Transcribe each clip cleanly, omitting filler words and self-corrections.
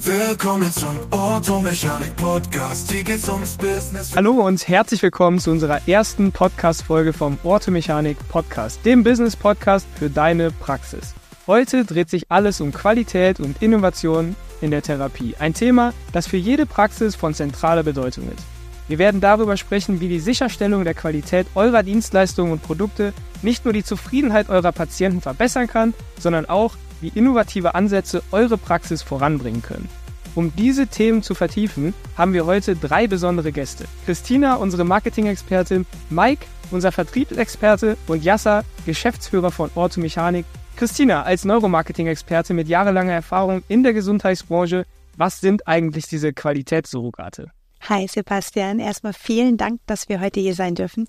Willkommen zum Orthomechanik Podcast. Hier geht's ums Business. Hallo und herzlich willkommen zu unserer ersten Podcast-Folge vom Orthomechanik Podcast, dem Business-Podcast für deine Praxis. Heute dreht sich alles um Qualität und Innovation in der Therapie. Ein Thema, das für jede Praxis von zentraler Bedeutung ist. Wir werden darüber sprechen, wie die Sicherstellung der Qualität eurer Dienstleistungen und Produkte nicht nur die Zufriedenheit eurer Patienten verbessern kann, sondern auch, wie innovative Ansätze eure Praxis voranbringen können. Um diese Themen zu vertiefen, haben wir heute 3 besondere Gäste. Christina, unsere Marketing-Expertin, Mike, unser Vertriebsexperte und Yasser, Geschäftsführer von Orthomechanik. Christina, als Neuromarketing-Experte mit jahrelanger Erfahrung in der Gesundheitsbranche, was sind eigentlich diese Qualitätssurrogate? Hi Sebastian, erstmal vielen Dank, dass wir heute hier sein dürfen.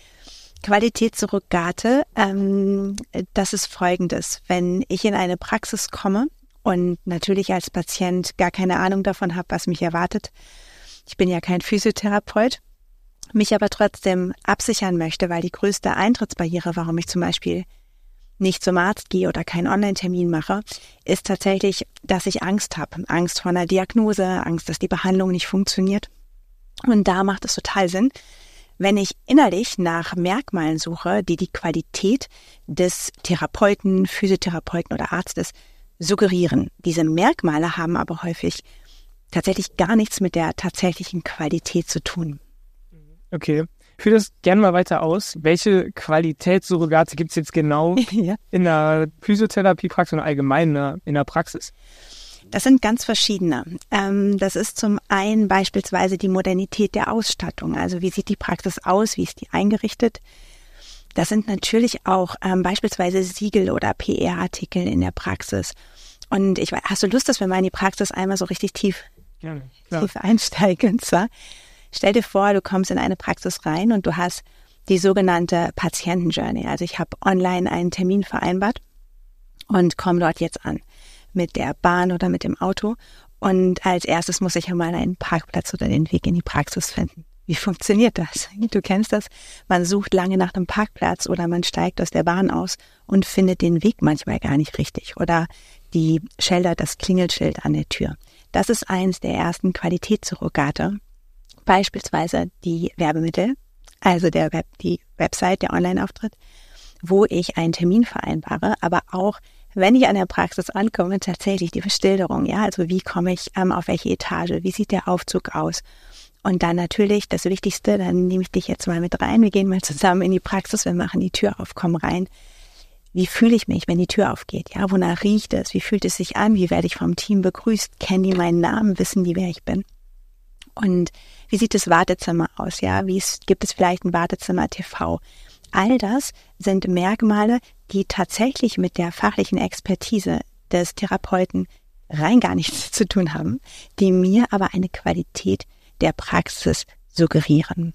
Qualitätssurrogate, das ist Folgendes. Wenn ich in eine Praxis komme und natürlich als Patient gar keine Ahnung davon habe, was mich erwartet, ich bin ja kein Physiotherapeut, mich aber trotzdem absichern möchte, weil die größte Eintrittsbarriere, warum ich zum Beispiel nicht zum Arzt gehe oder keinen Online-Termin mache, ist tatsächlich, dass ich Angst habe. Angst vor einer Diagnose, Angst, dass die Behandlung nicht funktioniert. Und da macht es total Sinn, wenn ich innerlich nach Merkmalen suche, die die Qualität des Therapeuten, Physiotherapeuten oder Arztes suggerieren. Diese Merkmale haben aber häufig tatsächlich gar nichts mit der tatsächlichen Qualität zu tun. Okay, führe das gerne mal weiter aus. Welche Qualitätssurrogate gibt es jetzt genau in der Physiotherapiepraxis oder allgemein in der Praxis? Das sind ganz verschiedene. Das ist zum einen beispielsweise die Modernität der Ausstattung. Also wie sieht die Praxis aus, wie ist die eingerichtet? Das sind natürlich auch beispielsweise Siegel oder PR-Artikel in der Praxis. Und hast du Lust, dass wir mal in die Praxis einmal so richtig tief einsteigen? Und zwar, stell dir vor, du kommst in eine Praxis rein und du hast die sogenannte Patientenjourney. Also ich habe online einen Termin vereinbart und komme dort jetzt an. Mit der Bahn oder mit dem Auto. Und als erstes muss ich ja mal einen Parkplatz oder den Weg in die Praxis finden. Wie funktioniert das? Du kennst das. Man sucht lange nach einem Parkplatz oder man steigt aus der Bahn aus und findet den Weg manchmal gar nicht richtig. Oder die Schilder, das Klingelschild an der Tür. Das ist eins der ersten Qualitätssurrogate. Beispielsweise die Werbemittel, also die Website, der Online-Auftritt, wo ich einen Termin vereinbare, aber auch wenn ich an der Praxis ankomme, tatsächlich die Beschilderung, ja, also wie komme ich auf welche Etage, wie sieht der Aufzug aus? Und dann natürlich das Wichtigste, dann nehme ich dich jetzt mal mit rein, wir gehen mal zusammen in die Praxis, wir machen die Tür auf, kommen rein. Wie fühle ich mich, wenn die Tür aufgeht? Ja, wonach riecht es? Wie fühlt es sich an? Wie werde ich vom Team begrüßt? Kennen die meinen Namen? Wissen die, wer ich bin? Und wie sieht das Wartezimmer aus? Ja, gibt es vielleicht ein Wartezimmer TV? All das sind Merkmale, die tatsächlich mit der fachlichen Expertise des Therapeuten rein gar nichts zu tun haben, die mir aber eine Qualität der Praxis suggerieren.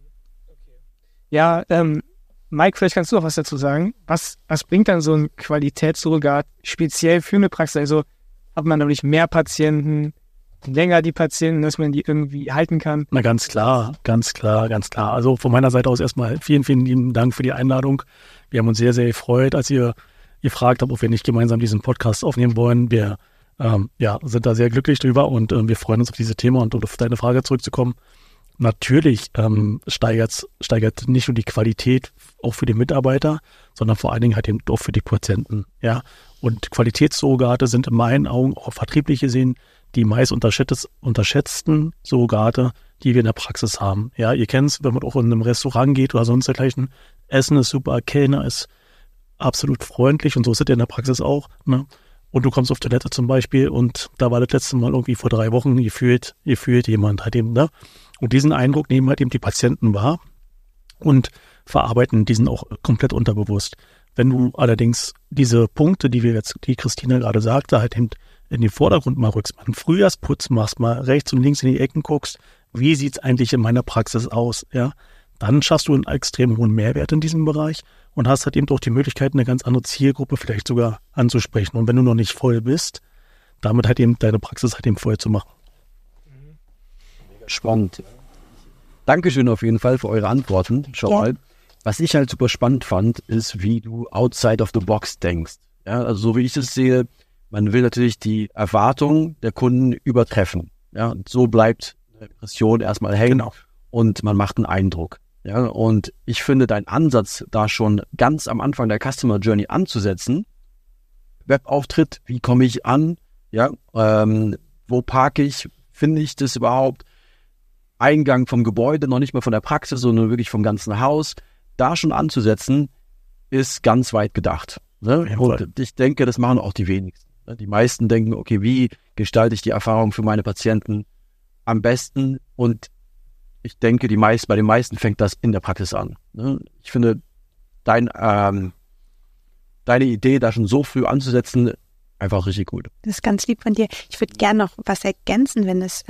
Ja, Mike, vielleicht kannst du auch was dazu sagen. Was bringt dann so ein Qualitätssurrogat speziell für eine Praxis? Also hat man dadurch mehr Patienten, länger die Patienten, dass man die irgendwie halten kann? Na ganz klar. Also von meiner Seite aus erstmal vielen, vielen lieben Dank für die Einladung. Wir haben uns sehr, sehr gefreut, als ihr gefragt habt, ob wir nicht gemeinsam diesen Podcast aufnehmen wollen. Wir sind da sehr glücklich drüber und wir freuen uns auf dieses Thema und auf deine Frage zurückzukommen. Natürlich steigert nicht nur die Qualität auch für die Mitarbeiter, sondern vor allen Dingen halt eben auch für die Patienten. Ja? Und Qualitätssurrogate sind in meinen Augen auch vertrieblich gesehen die meist unterschätzten Surrogate, die wir in der Praxis haben. Ja, ihr kennt es, wenn man auch in einem Restaurant geht oder sonst dergleichen. Essen ist super, Kellner ist absolut freundlich und so ist es in der Praxis auch. Ne? Und du kommst auf Toilette zum Beispiel und da war das letzte Mal irgendwie vor 3 Wochen gefühlt jemand halt eben, ne? Und diesen Eindruck nehmen halt eben die Patienten wahr und verarbeiten diesen auch komplett unterbewusst. Wenn du allerdings diese Punkte, die Christina gerade sagte, halt eben in den Vordergrund mal rückst, mal einen Frühjahrsputz machst, mal rechts und links in die Ecken guckst, wie sieht's eigentlich in meiner Praxis aus, ja? Dann schaffst du einen extrem hohen Mehrwert in diesem Bereich und hast halt eben auch die Möglichkeit, eine ganz andere Zielgruppe vielleicht sogar anzusprechen. Und wenn du noch nicht voll bist, damit halt eben deine Praxis halt eben voll zu machen. Spannend. Dankeschön auf jeden Fall für eure Antworten. Schau mal. Was ich halt super spannend fand, ist, wie du outside of the box denkst. Ja, also so wie ich es sehe, man will natürlich die Erwartungen der Kunden übertreffen. Ja, und so bleibt eine Impression erstmal hängen und man macht einen Eindruck. Ja, und ich finde deinen Ansatz, da schon ganz am Anfang der Customer Journey anzusetzen, Webauftritt, wie komme ich an, ja, wo parke ich, finde ich das überhaupt, Eingang vom Gebäude, noch nicht mal von der Praxis, sondern wirklich vom ganzen Haus, da schon anzusetzen, ist ganz weit gedacht. Ne? Und ich denke, das machen auch die wenigsten. Ne? Die meisten denken, okay, wie gestalte ich die Erfahrung für meine Patienten am besten? Und ich denke, bei den meisten fängt das in der Praxis an. Ne? Ich finde, deine Idee, da schon so früh anzusetzen, einfach richtig gut. Das ist ganz lieb von dir. Ich würde gerne noch was ergänzen, wenn es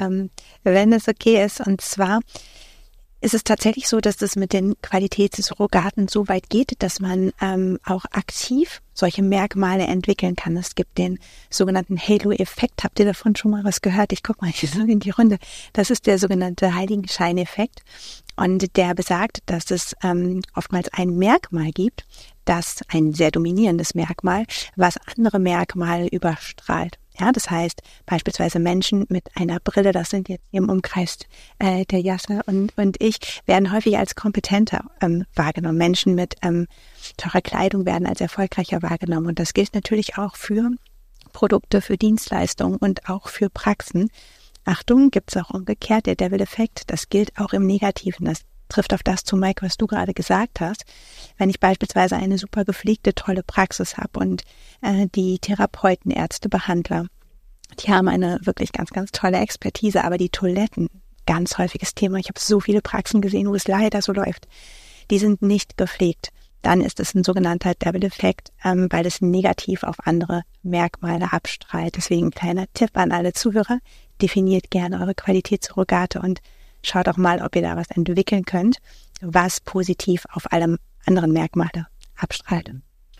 okay ist. Und zwar ist es tatsächlich so, dass das mit den Qualitätssurrogaten so weit geht, dass man auch aktiv solche Merkmale entwickeln kann. Es gibt den sogenannten Halo-Effekt. Habt ihr davon schon mal was gehört? Ich gucke mal hier so in die Runde. Das ist der sogenannte Heiligenschein-Effekt. Und der besagt, dass es oftmals ein Merkmal gibt, ein sehr dominierendes Merkmal, was andere Merkmale überstrahlt. Ja, das heißt beispielsweise Menschen mit einer Brille, das sind jetzt im Umkreis der Jasser und ich, werden häufig als kompetenter wahrgenommen. Menschen mit teurer Kleidung werden als erfolgreicher wahrgenommen. Und das gilt natürlich auch für Produkte, für Dienstleistungen und auch für Praxen. Achtung, gibt es auch umgekehrt, der Devil-Effekt, das gilt auch im Negativen. Das trifft auf das zu, Mike, was du gerade gesagt hast. Wenn ich beispielsweise eine super gepflegte, tolle Praxis habe und die Therapeuten, Ärzte, Behandler, die haben eine wirklich ganz, ganz tolle Expertise, aber die Toiletten, ganz häufiges Thema, ich habe so viele Praxen gesehen, wo es leider so läuft, die sind nicht gepflegt. Dann ist es ein sogenannter Devil-Effekt, weil es negativ auf andere Merkmale abstrahlt. Deswegen kleiner Tipp an alle Zuhörer, definiert gerne eure Qualitätssurrogate und schaut auch mal, ob ihr da was entwickeln könnt, was positiv auf alle anderen Merkmale abstrahlt.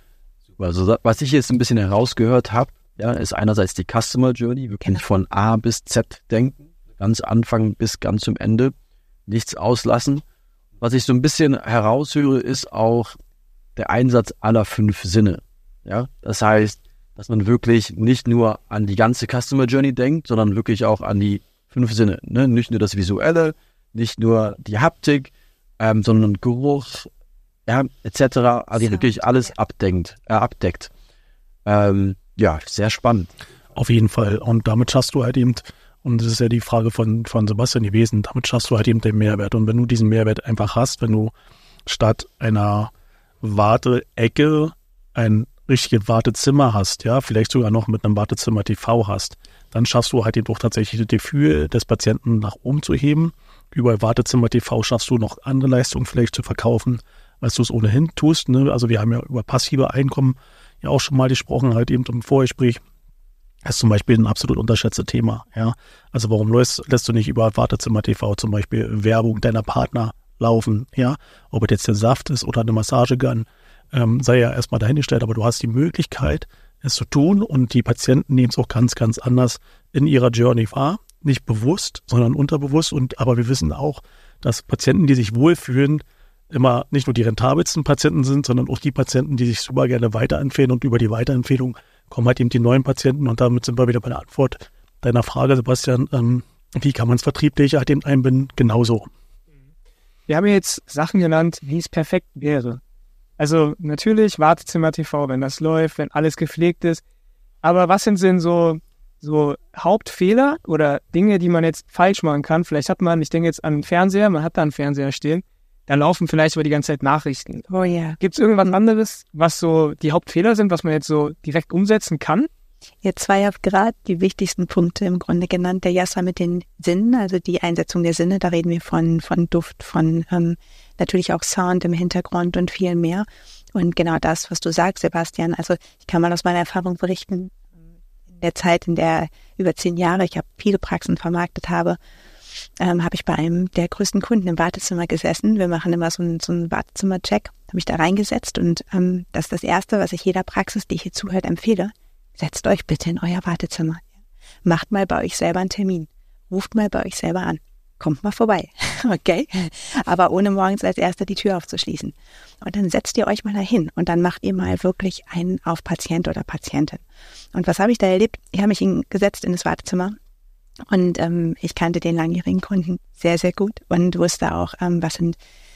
Also was ich jetzt ein bisschen herausgehört habe, ja, ist einerseits die Customer Journey, wirklich von A bis Z denken, ganz Anfang bis ganz zum Ende, nichts auslassen. Was ich so ein bisschen heraushöre, ist auch der Einsatz aller 5 Sinne. Ja, das heißt, dass man wirklich nicht nur an die ganze Customer Journey denkt, sondern wirklich auch an die 5 Sinne. Ne? Nicht nur das Visuelle, nicht nur die Haptik, sondern Geruch, ja, etc. Also wirklich alles abdeckt. Ja, sehr spannend. Auf jeden Fall. Und damit schaffst du halt eben, und das ist ja die Frage von Sebastian gewesen, damit schaffst du halt eben den Mehrwert. Und wenn du diesen Mehrwert einfach hast, wenn du statt einer Warteecke ein richtiges Wartezimmer hast, ja, vielleicht sogar noch mit einem Wartezimmer TV hast, dann schaffst du halt eben auch tatsächlich das Gefühl des Patienten nach oben zu heben. Über Wartezimmer TV schaffst du noch andere Leistungen vielleicht zu verkaufen, als du es ohnehin tust. Ne? Also wir haben ja über passive Einkommen ja auch schon mal gesprochen, halt eben im Vorgespräch. Das ist zum Beispiel ein absolut unterschätztes Thema. Ja? Also warum lässt du nicht über Wartezimmer TV zum Beispiel Werbung deiner Partner laufen? Ja? Ob es jetzt der Saft ist oder eine Massagegun, sei ja erstmal dahingestellt, aber du hast die Möglichkeit, es zu tun und die Patienten nehmen es auch ganz, ganz anders in ihrer Journey wahr. Nicht bewusst, sondern unterbewusst. Aber wir wissen auch, dass Patienten, die sich wohlfühlen, immer nicht nur die rentabelsten Patienten sind, sondern auch die Patienten, die sich super gerne weiterempfehlen. Und über die Weiterempfehlung kommen halt eben die neuen Patienten. Und damit sind wir wieder bei der Antwort deiner Frage, Sebastian. Wie kann man es vertrieblich halt eben einbinden? Genauso. Wir haben jetzt Sachen genannt, wie es perfekt wäre. Also natürlich Wartezimmer TV, wenn das läuft, wenn alles gepflegt ist. Aber was sind denn so Hauptfehler oder Dinge, die man jetzt falsch machen kann? Vielleicht hat man, ich denke jetzt an den Fernseher, man hat da einen Fernseher stehen, da laufen vielleicht über die ganze Zeit Nachrichten. Oh ja. Gibt es irgendwas anderes, was so die Hauptfehler sind, was man jetzt so direkt umsetzen kann? Ihr zwei habt gerade die wichtigsten Punkte im Grunde genannt. Der Jasser mit den Sinnen, also die Einsetzung der Sinne, da reden wir von Duft, von natürlich auch Sound im Hintergrund und viel mehr. Und genau das, was du sagst, Sebastian, also ich kann mal aus meiner Erfahrung berichten, in der Zeit, in der über 10 Jahre, ich habe viele Praxen vermarktet habe ich bei einem der größten Kunden im Wartezimmer gesessen. Wir machen immer so einen Wartezimmer-Check, habe mich da reingesetzt und das ist das Erste, was ich jeder Praxis, die hier zuhört, empfehle. Setzt euch bitte in euer Wartezimmer. Macht mal bei euch selber einen Termin. Ruft mal bei euch selber an. Kommt mal vorbei. Okay, aber ohne morgens als Erster die Tür aufzuschließen. Und dann setzt ihr euch mal dahin und dann macht ihr mal wirklich einen auf Patient oder Patientin. Und was habe ich da erlebt? Ich habe mich gesetzt in das Wartezimmer und ich kannte den langjährigen Kunden sehr, sehr gut und wusste auch, was sind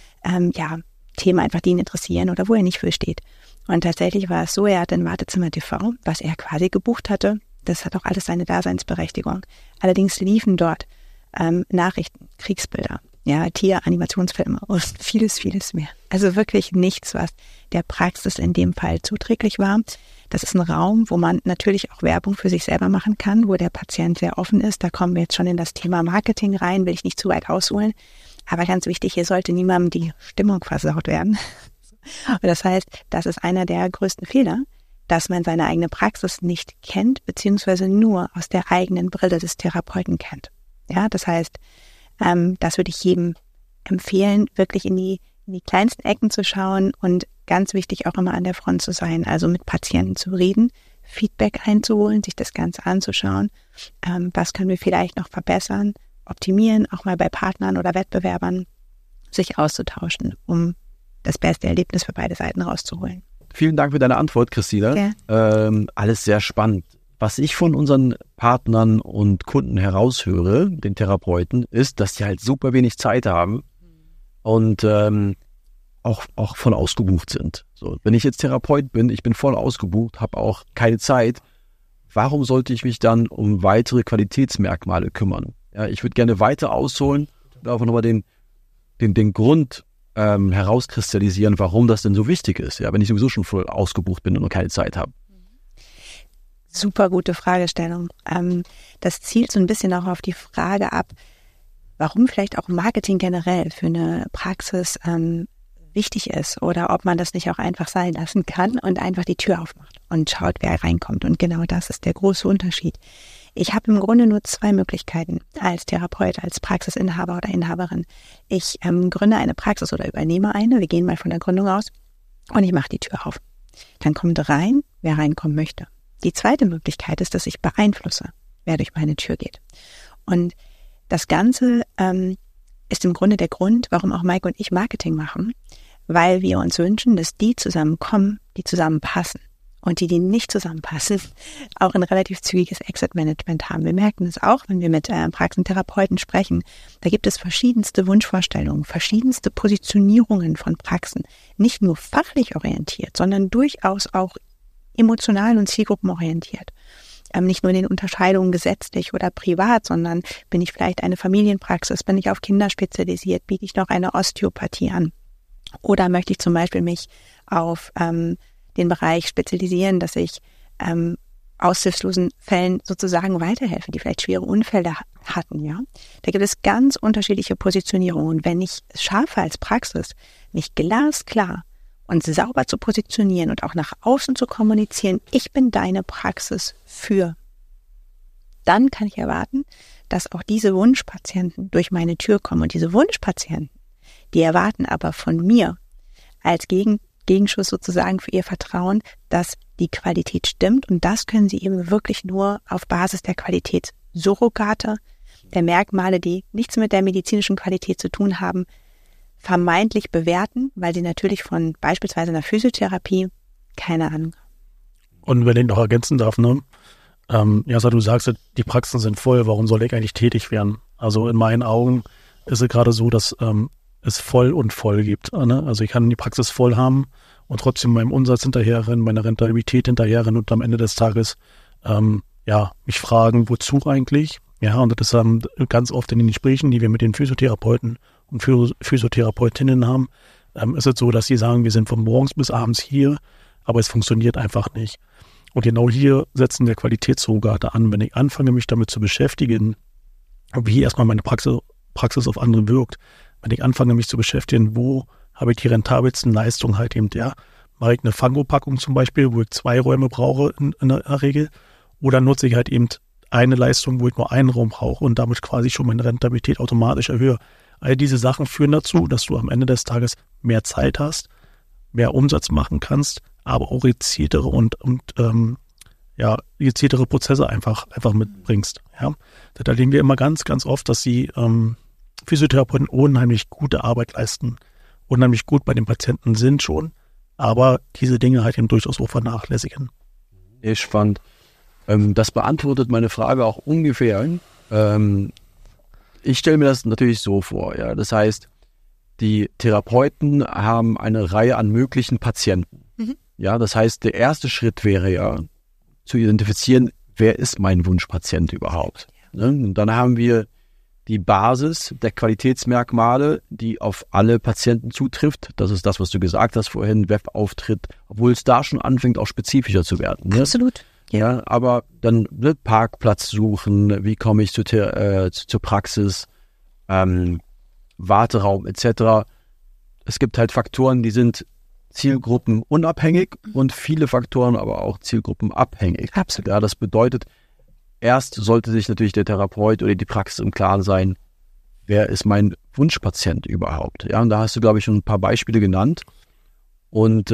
Themen einfach, die ihn interessieren oder wo er nicht für steht. Und tatsächlich war es so, er hatte ein Wartezimmer TV, was er quasi gebucht hatte. Das hat auch alles seine Daseinsberechtigung. Allerdings liefen dort Nachrichten, Kriegsbilder, Tier-Animationsfilme und vieles, vieles mehr. Also wirklich nichts, was der Praxis in dem Fall zuträglich war. Das ist ein Raum, wo man natürlich auch Werbung für sich selber machen kann, wo der Patient sehr offen ist. Da kommen wir jetzt schon in das Thema Marketing rein, will ich nicht zu weit ausholen. Aber ganz wichtig, hier sollte niemandem die Stimmung versaut werden. Und das heißt, das ist einer der größten Fehler, dass man seine eigene Praxis nicht kennt, beziehungsweise nur aus der eigenen Brille des Therapeuten kennt. Ja, das heißt, das würde ich jedem empfehlen, wirklich in die kleinsten Ecken zu schauen und ganz wichtig auch immer an der Front zu sein, also mit Patienten zu reden, Feedback einzuholen, sich das Ganze anzuschauen. Was können wir vielleicht noch verbessern, optimieren, auch mal bei Partnern oder Wettbewerbern, sich auszutauschen, um das beste Erlebnis für beide Seiten rauszuholen. Vielen Dank für deine Antwort, Christina. Ja. Alles sehr spannend. Was ich von unseren Partnern und Kunden heraushöre, den Therapeuten, ist, dass die halt super wenig Zeit haben und auch voll ausgebucht sind. So, wenn ich jetzt Therapeut bin, ich bin voll ausgebucht, habe auch keine Zeit, warum sollte ich mich dann um weitere Qualitätsmerkmale kümmern? Ja, ich würde gerne weiter ausholen und einfach nochmal den Grund herauskristallisieren, warum das denn so wichtig ist, ja, wenn ich sowieso schon voll ausgebucht bin und keine Zeit habe. Super gute Fragestellung. Das zielt so ein bisschen auch auf die Frage ab, warum vielleicht auch Marketing generell für eine Praxis wichtig ist oder ob man das nicht auch einfach sein lassen kann und einfach die Tür aufmacht und schaut, wer reinkommt. Und genau das ist der große Unterschied. Ich habe im Grunde nur zwei Möglichkeiten als Therapeut, als Praxisinhaber oder Inhaberin. Ich gründe eine Praxis oder übernehme eine. Wir gehen mal von der Gründung aus und ich mache die Tür auf. Dann kommt rein, wer reinkommen möchte. Die zweite Möglichkeit ist, dass ich beeinflusse, wer durch meine Tür geht. Und das Ganze ist im Grunde der Grund, warum auch Maike und ich Marketing machen, weil wir uns wünschen, dass die zusammenkommen, die zusammenpassen. Und die nicht zusammenpassen, auch ein relativ zügiges Exit-Management haben. Wir merken es auch, wenn wir mit Praxentherapeuten sprechen. Da gibt es verschiedenste Wunschvorstellungen, verschiedenste Positionierungen von Praxen. Nicht nur fachlich orientiert, sondern durchaus auch emotional und zielgruppenorientiert. Nicht nur in den Unterscheidungen gesetzlich oder privat, sondern bin ich vielleicht eine Familienpraxis, bin ich auf Kinder spezialisiert, biete ich noch eine Osteopathie an. Oder möchte ich zum Beispiel mich auf den Bereich spezialisieren, dass ich aussichtslosen Fällen sozusagen weiterhelfe, die vielleicht schwere Unfälle hatten, ja. Da gibt es ganz unterschiedliche Positionierungen. Und wenn ich es schaffe als Praxis, mich glasklar und sauber zu positionieren und auch nach außen zu kommunizieren, ich bin deine Praxis für, dann kann ich erwarten, dass auch diese Wunschpatienten durch meine Tür kommen. Und diese Wunschpatienten, die erwarten aber von mir als Gegenschuss sozusagen für ihr Vertrauen, dass die Qualität stimmt. Und das können sie eben wirklich nur auf Basis der Qualitätssurrogate, der Merkmale, die nichts mit der medizinischen Qualität zu tun haben, vermeintlich bewerten, weil sie natürlich von beispielsweise einer Physiotherapie keine Ahnung haben. Und wenn ich noch ergänzen darf, ne? Jasa, du sagst, die Praxen sind voll, warum soll ich eigentlich tätig werden? Also in meinen Augen ist es gerade so, dass es voll und voll gibt. Ne? Also ich kann die Praxis voll haben und trotzdem meinem Umsatz hinterherrennen, meiner Rentabilität hinterherrennen und am Ende des Tages mich fragen, wozu eigentlich? Ja, und das ist ganz oft in den Gesprächen, die wir mit den Physiotherapeuten und Physiotherapeutinnen haben, ist es so, dass sie sagen, wir sind von morgens bis abends hier, aber es funktioniert einfach nicht. Und genau hier setzen wir Qualitätssurrogate an. Wenn ich anfange, mich damit zu beschäftigen, wie erstmal meine Praxis auf andere wirkt, wenn ich anfange, mich zu beschäftigen, wo habe ich die rentabelsten Leistungen halt eben, mache ich eine Fango-Packung zum Beispiel, wo ich 2 Räume brauche in der Regel, oder nutze ich halt eben eine Leistung, wo ich nur einen Raum brauche und damit quasi schon meine Rentabilität automatisch erhöhe. All diese Sachen führen dazu, dass du am Ende des Tages mehr Zeit hast, mehr Umsatz machen kannst, aber auch gezieltere gezieltere Prozesse einfach mitbringst. Ja. Da erleben wir immer ganz, ganz oft, dass die Physiotherapeuten unheimlich gute Arbeit leisten, unheimlich gut bei den Patienten sind schon, aber diese Dinge halt eben durchaus auch vernachlässigen. Sehr spannend. Das beantwortet meine Frage auch ungefähr. Ich stelle mir das natürlich so vor, ja. Das heißt, die Therapeuten haben eine Reihe an möglichen Patienten. Ja, das heißt, der erste Schritt wäre ja zu identifizieren, wer ist mein Wunschpatient überhaupt. Ne? Und dann haben wir die Basis der Qualitätsmerkmale, die auf alle Patienten zutrifft. Das ist das, was du gesagt hast vorhin, Webauftritt, obwohl es da schon anfängt, auch spezifischer zu werden. Ne? Absolut. Ja, aber dann Parkplatz suchen, wie komme ich zur Praxis, Warteraum etc. Es gibt halt Faktoren, die sind zielgruppenunabhängig und viele Faktoren aber auch zielgruppenabhängig. Absolut. Ja, das bedeutet, erst sollte sich natürlich der Therapeut oder die Praxis im Klaren sein, wer ist mein Wunschpatient überhaupt. Ja, und da hast du, glaube ich, schon ein paar Beispiele genannt. Und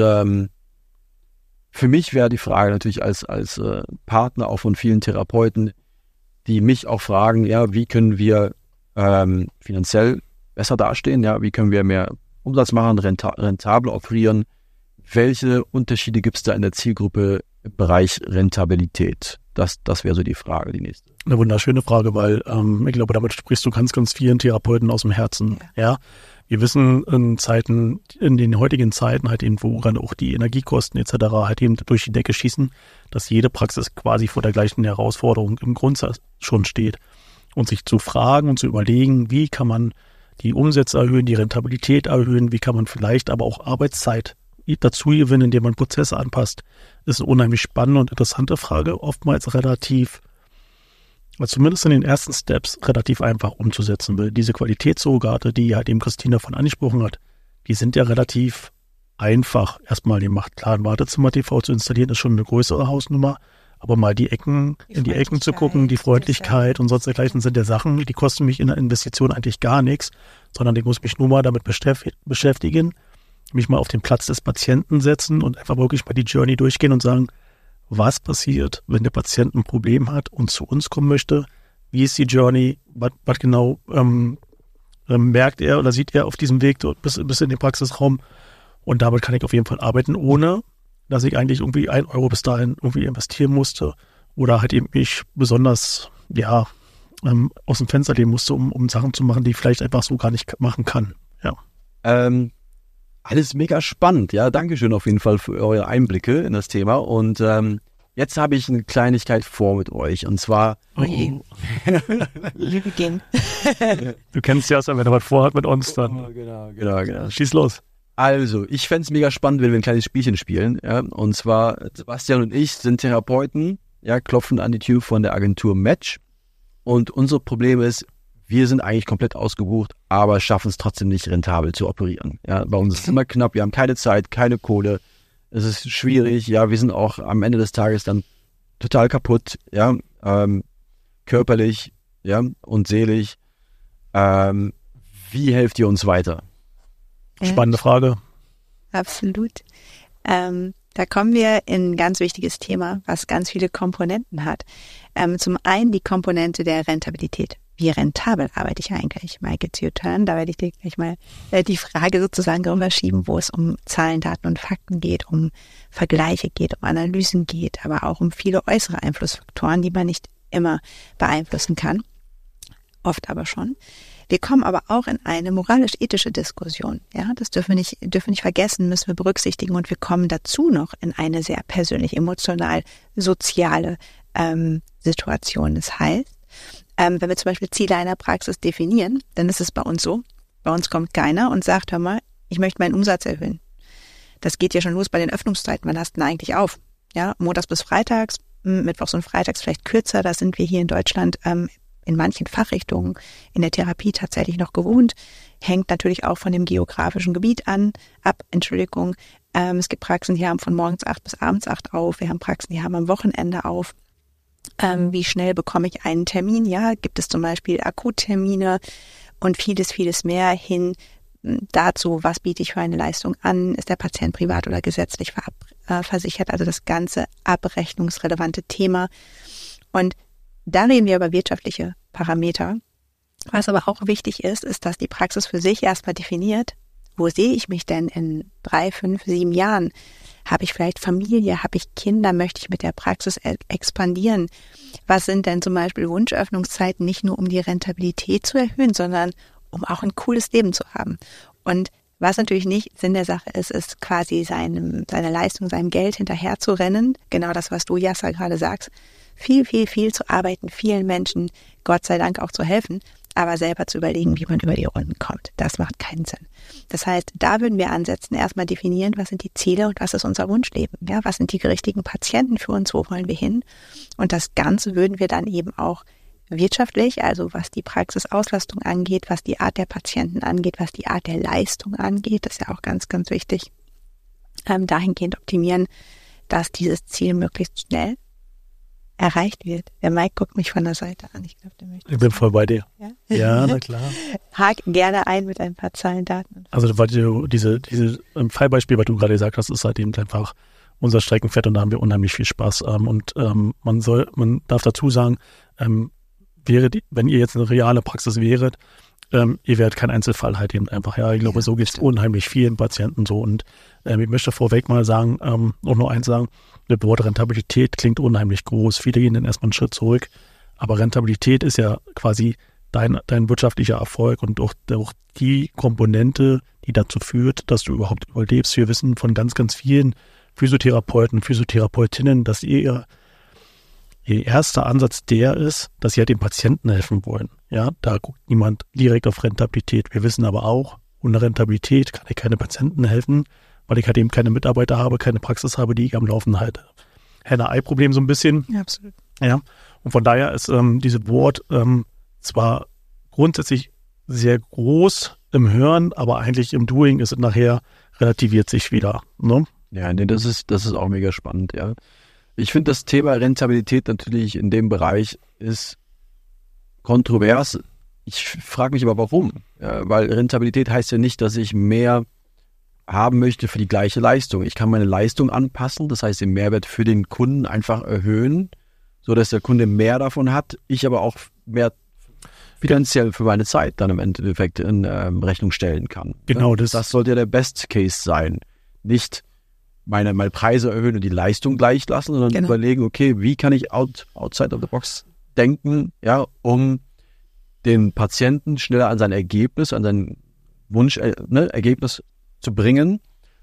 für mich wäre die Frage natürlich als Partner auch von vielen Therapeuten, die mich auch fragen, ja, wie können wir finanziell besser dastehen, ja, wie können wir mehr Umsatz machen, rentabel operieren. Welche Unterschiede gibt es da in der Zielgruppe im Bereich Rentabilität? Das wäre so die Frage, die nächste. Eine wunderschöne Frage, weil ich glaube, damit sprichst du ganz, ganz vielen Therapeuten aus dem Herzen. Ja. Wir wissen in den heutigen Zeiten halt eben, wo gerade auch die Energiekosten etc. halt eben durch die Decke schießen, dass jede Praxis quasi vor der gleichen Herausforderung im Grundsatz schon steht. Und sich zu fragen und zu überlegen, wie kann man die Umsätze erhöhen, die Rentabilität erhöhen, wie kann man vielleicht aber auch Arbeitszeit dazu gewinnen, indem man Prozesse anpasst, ist eine unheimlich spannende und interessante Frage, oftmals relativ, zumindest in den ersten Steps, relativ einfach umzusetzen will. Diese Qualitätssurrogate, die halt eben Christina von angesprochen hat, die sind ja relativ einfach. Erstmal den machtklaren Wartezimmer-TV zu installieren, ist schon eine größere Hausnummer. Aber mal in die Ecken zu gucken, die Freundlichkeit und sonst dergleichen sind ja Sachen, die kosten mich in der Investition eigentlich gar nichts, sondern ich muss mich nur mal damit beschäftigen, mich mal auf den Platz des Patienten setzen und einfach wirklich mal die Journey durchgehen und sagen, was passiert, wenn der Patient ein Problem hat und zu uns kommen möchte, wie ist die Journey, was genau merkt er oder sieht er auf diesem Weg bis in den Praxisraum, und damit kann ich auf jeden Fall arbeiten, ohne dass ich eigentlich irgendwie 1 Euro bis dahin irgendwie investieren musste oder halt eben mich besonders, aus dem Fenster lehnen musste, um Sachen zu machen, die ich vielleicht einfach so gar nicht machen kann. Ja. Alles mega spannend, ja. Dankeschön auf jeden Fall für eure Einblicke in das Thema. Und jetzt habe ich eine Kleinigkeit vor mit euch. Und zwar... Wir beginnen. Du kennst ja, wenn er was vorhat mit uns, dann Genau. Schieß los. Also, ich fände es mega spannend, wenn wir ein kleines Spielchen spielen. Ja? Und zwar, Sebastian und ich sind Therapeuten, ja, klopfen an die Tür von der Agentur Match. Und unser Problem ist, wir sind eigentlich komplett ausgebucht, aber schaffen es trotzdem nicht rentabel zu operieren. Ja, bei uns ist es immer knapp, wir haben keine Zeit, keine Kohle. Es ist schwierig, ja, wir sind auch am Ende des Tages dann total kaputt, ja, körperlich, ja, und seelisch. Wie helft ihr uns weiter? Spannende Frage. Absolut. Da kommen wir in ein ganz wichtiges Thema, was ganz viele Komponenten hat. Zum einen die Komponente der Rentabilität. Wie rentabel arbeite ich eigentlich? Mike, it's your turn. Da werde ich dir gleich mal die Frage sozusagen rüberschieben, wo es um Zahlen, Daten und Fakten geht, um Vergleiche geht, um Analysen geht, aber auch um viele äußere Einflussfaktoren, die man nicht immer beeinflussen kann. Oft aber schon. Wir kommen aber auch in eine moralisch-ethische Diskussion. Ja, das dürfen wir nicht vergessen, müssen wir berücksichtigen. Und wir kommen dazu noch in eine sehr persönlich, emotional, soziale Situation. Das heißt, wenn wir zum Beispiel Ziele einer Praxis definieren, dann ist es bei uns so, bei uns kommt keiner und sagt, hör mal, ich möchte meinen Umsatz erhöhen. Das geht ja schon los bei den Öffnungszeiten. Wann hast du denn eigentlich auf? Ja, montags bis freitags, mittwochs und freitags vielleicht kürzer. Da sind wir hier in Deutschland in manchen Fachrichtungen in der Therapie tatsächlich noch gewohnt. Hängt natürlich auch von dem geografischen Gebiet ab. Es gibt Praxen, die haben von morgens 8 bis abends 8 auf. Wir haben Praxen, die haben am Wochenende auf. Wie schnell bekomme ich einen Termin? Ja, gibt es zum Beispiel Akuttermine und vieles, vieles mehr hin dazu, was biete ich für eine Leistung an? Ist der Patient privat oder gesetzlich versichert? Also das ganze abrechnungsrelevante Thema. Und da reden wir über wirtschaftliche Parameter. Was aber auch wichtig ist, dass die Praxis für sich erstmal definiert, wo sehe ich mich denn in 3, 5, 7 Jahren? Habe ich vielleicht Familie? Habe ich Kinder? Möchte ich mit der Praxis expandieren? Was sind denn zum Beispiel Wunschöffnungszeiten, nicht nur um die Rentabilität zu erhöhen, sondern um auch ein cooles Leben zu haben? Und was natürlich nicht Sinn der Sache ist quasi seiner Leistung, seinem Geld hinterher zu rennen. Genau das, was du, Yasser, gerade sagst. Viel zu arbeiten, vielen Menschen, Gott sei Dank auch zu helfen, aber selber zu überlegen, wie man über die Runden kommt. Das macht keinen Sinn. Das heißt, da würden wir ansetzen, erstmal definieren, was sind die Ziele und was ist unser Wunschleben? Ja, was sind die richtigen Patienten für uns? Wo wollen wir hin? Und das Ganze würden wir dann eben auch wirtschaftlich, also was die Praxisauslastung angeht, was die Art der Patienten angeht, was die Art der Leistung angeht, das ist ja auch ganz, ganz wichtig, dahingehend optimieren, dass dieses Ziel möglichst schnell erreicht wird. Der Mike guckt mich von der Seite an. Ich glaube, der möchte. Ich bin voll bei dir. Ja, na klar. Hak gerne ein mit ein paar Zahlen, Daten. Also weil diese Fallbeispiel, was du gerade gesagt hast, ist halt eben einfach unser Streckenpferd und da haben wir unheimlich viel Spaß. Man darf dazu sagen, wenn ihr jetzt eine reale Praxis wäret, ihr werdet kein Einzelfall halt eben einfach. Ja, ich glaube, so geht es unheimlich vielen Patienten so. Und ich möchte vorweg mal sagen, und nur eins sagen, das Wort Rentabilität klingt unheimlich groß. Viele gehen dann erstmal einen Schritt zurück. Aber Rentabilität ist ja quasi dein wirtschaftlicher Erfolg und auch die Komponente, die dazu führt, dass du überhaupt überlebst. Wir wissen von ganz, ganz vielen Physiotherapeuten, Physiotherapeutinnen, dass ihr erster Ansatz der ist, dass sie halt den Patienten helfen wollen. Ja, da guckt niemand direkt auf Rentabilität. Wir wissen aber auch, ohne Rentabilität kann ich keine Patienten helfen, weil ich halt eben keine Mitarbeiter habe, keine Praxis habe, die ich am Laufen halte. Henne-Ei-Problem so ein bisschen. Ja, absolut. Ja, und von daher ist dieses Wort zwar grundsätzlich sehr groß im Hören, aber eigentlich im Doing ist es nachher relativiert sich wieder. Ne? Ja, nee, das ist auch mega spannend, ja. Ich finde das Thema Rentabilität natürlich in dem Bereich ist kontrovers. Ich frage mich aber warum. Ja, weil Rentabilität heißt ja nicht, dass ich mehr haben möchte für die gleiche Leistung. Ich kann meine Leistung anpassen, das heißt den Mehrwert für den Kunden einfach erhöhen, sodass der Kunde mehr davon hat, ich aber auch mehr finanziell für meine Zeit dann im Endeffekt in Rechnung stellen kann. Genau, das sollte ja der Best Case sein. Nicht meine Preise erhöhen und die Leistung gleich lassen, sondern überlegen, okay, wie kann ich outside of the box denken, ja, um den Patienten schneller an sein Ergebnis, an sein Ergebnis zu bringen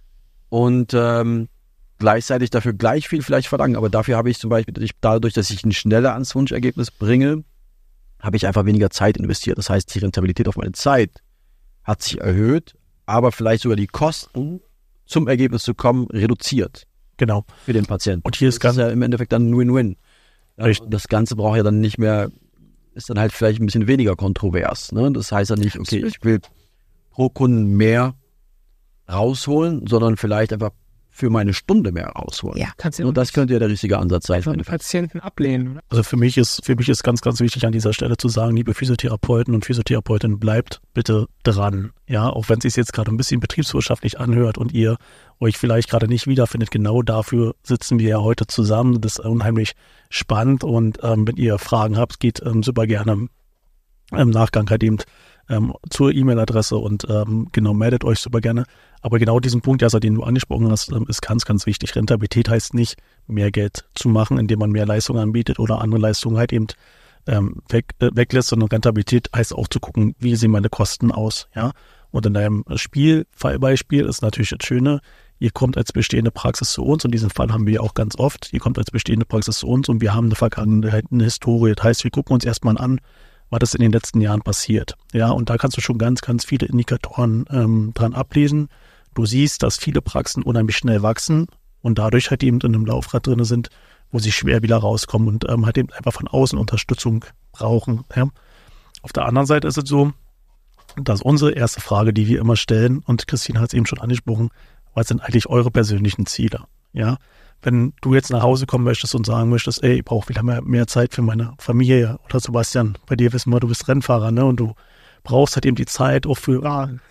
und gleichzeitig dafür gleich viel vielleicht verlangen. Aber dafür habe ich zum Beispiel, dadurch, dass ich ihn schneller ans Wunschergebnis bringe, habe ich einfach weniger Zeit investiert. Das heißt, die Rentabilität auf meine Zeit hat sich erhöht, aber vielleicht sogar die Kosten zum Ergebnis zu kommen, reduziert. Genau. Für den Patienten. Und hier ist ja im Endeffekt dann ein Win-Win. Ja, das Ganze braucht ja dann nicht mehr, ist dann halt vielleicht ein bisschen weniger kontrovers. Ne? Das heißt ja nicht, okay, ich will pro Kunden mehr rausholen, sondern vielleicht einfach für meine Stunde mehr rausholen. Ja, und das könnte ja der richtige Ansatz sein. Von Patienten ablehnen, oder? Also für mich ist ganz, ganz wichtig an dieser Stelle zu sagen, liebe Physiotherapeuten und Physiotherapeutinnen, bleibt bitte dran. Ja, auch wenn es sich jetzt gerade ein bisschen betriebswirtschaftlich anhört und ihr euch vielleicht gerade nicht wiederfindet, genau dafür sitzen wir ja heute zusammen. Das ist unheimlich spannend und wenn ihr Fragen habt, geht super gerne im Nachgang halt eben zur E-Mail-Adresse und meldet euch super gerne. Aber genau diesen Punkt, Yasser, den du angesprochen hast, ist ganz, ganz wichtig. Rentabilität heißt nicht, mehr Geld zu machen, indem man mehr Leistung anbietet oder andere Leistungen halt eben weglässt, sondern Rentabilität heißt auch zu gucken, wie sehen meine Kosten aus, ja. Und in deinem Fallbeispiel ist natürlich das Schöne, ihr kommt als bestehende Praxis zu uns und diesen Fall haben wir auch ganz oft. Ihr kommt als bestehende Praxis zu uns und wir haben eine Vergangenheit, eine Historie. Das heißt, wir gucken uns erstmal an, was ist in den letzten Jahren passiert. Ja, und da kannst du schon ganz, ganz viele Indikatoren dran ablesen. Du siehst, dass viele Praxen unheimlich schnell wachsen und dadurch halt eben in einem Laufrad drin sind, wo sie schwer wieder rauskommen und halt eben einfach von außen Unterstützung brauchen. Ja. Auf der anderen Seite ist es so, dass unsere erste Frage, die wir immer stellen, und Christine hat es eben schon angesprochen, was sind eigentlich eure persönlichen Ziele? Ja, wenn du jetzt nach Hause kommen möchtest und sagen möchtest, ey, ich brauche wieder mehr Zeit für meine Familie, oder Sebastian, bei dir wissen wir, du bist Rennfahrer, ne, und du brauchst halt eben die Zeit auch für,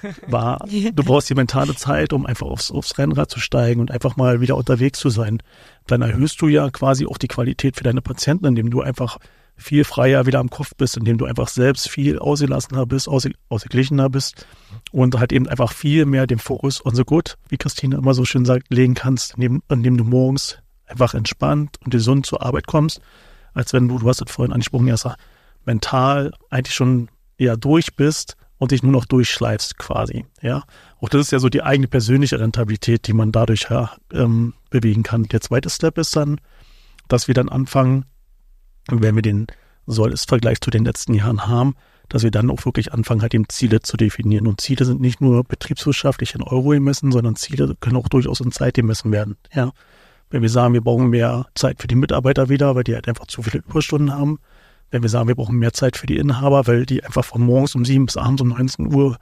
du brauchst die mentale Zeit, um einfach aufs Rennrad zu steigen und einfach mal wieder unterwegs zu sein. Dann erhöhst du ja quasi auch die Qualität für deine Patienten, indem du einfach viel freier wieder am Kopf bist, indem du einfach selbst viel ausgelassener bist, ausgeglichener bist und halt eben einfach viel mehr den Fokus on the good, wie Christine immer so schön sagt, legen kannst, indem du morgens einfach entspannt und gesund zur Arbeit kommst, als wenn du hast es vorhin angesprochen, Jassa, mental eigentlich schon eher durch bist und dich nur noch durchschleifst quasi, ja. Auch das ist ja so die eigene persönliche Rentabilität, die man dadurch bewegen kann. Der zweite Step ist dann, dass wir dann anfangen, wenn wir den Vergleich zu den letzten Jahren haben, dass wir dann auch wirklich anfangen, halt eben Ziele zu definieren. Und Ziele sind nicht nur betriebswirtschaftlich in Euro gemessen, sondern Ziele können auch durchaus in Zeit gemessen werden, ja. Wenn wir sagen, wir brauchen mehr Zeit für die Mitarbeiter wieder, weil die halt einfach zu viele Überstunden haben. Wenn wir sagen, wir brauchen mehr Zeit für die Inhaber, weil die einfach von morgens um 7 bis abends um 19 Uhr